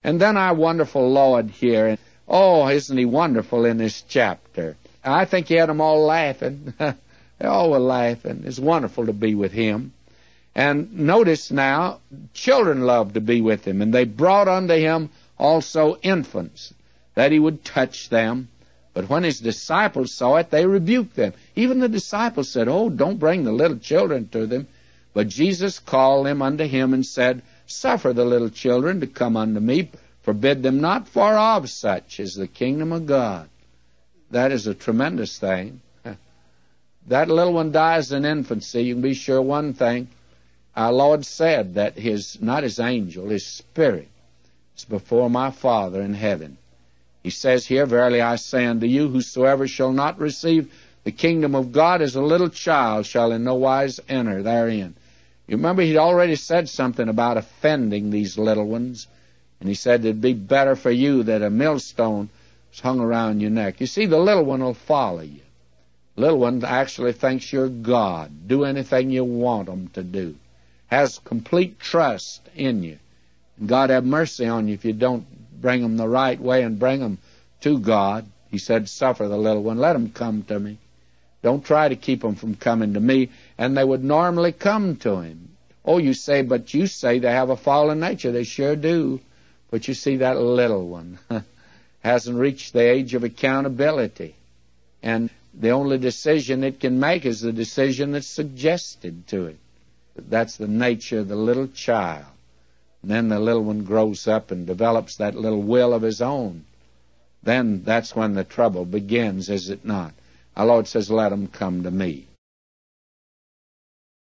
And then our wonderful Lord here, oh, isn't He wonderful in this chapter? I think He had them all laughing. They all were laughing. It's wonderful to be with Him. And notice now, children loved to be with Him, and they brought unto Him also infants, that He would touch them. But when His disciples saw it, they rebuked them. Even the disciples said, oh, don't bring the little children to them. But Jesus called them unto Him and said, suffer the little children to come unto me, forbid them not, for of such is the kingdom of God. That is a tremendous thing. That little one dies in infancy. You can be sure one thing. Our Lord said that not His angel, His spirit is before my Father in heaven. He says here, verily I say unto you, whosoever shall not receive the kingdom of God as a little child shall in no wise enter therein. You remember He'd already said something about offending these little ones. And He said it'd be better for you that a millstone was hung around your neck. You see, the little one will follow you. The little one actually thinks you're God. Do anything you want them to do. Has complete trust in you. And God have mercy on you if you don't bring them the right way and bring them to God. He said, suffer the little one. Let them come to me. Don't try to keep them from coming to me. And they would normally come to Him. Oh, you say they have a fallen nature. They sure do. But you see, that little one hasn't reached the age of accountability. And the only decision it can make is the decision that's suggested to it. That's the nature of the little child. And then the little one grows up and develops that little will of his own. Then that's when the trouble begins, is it not? Our Lord says, let them come to me.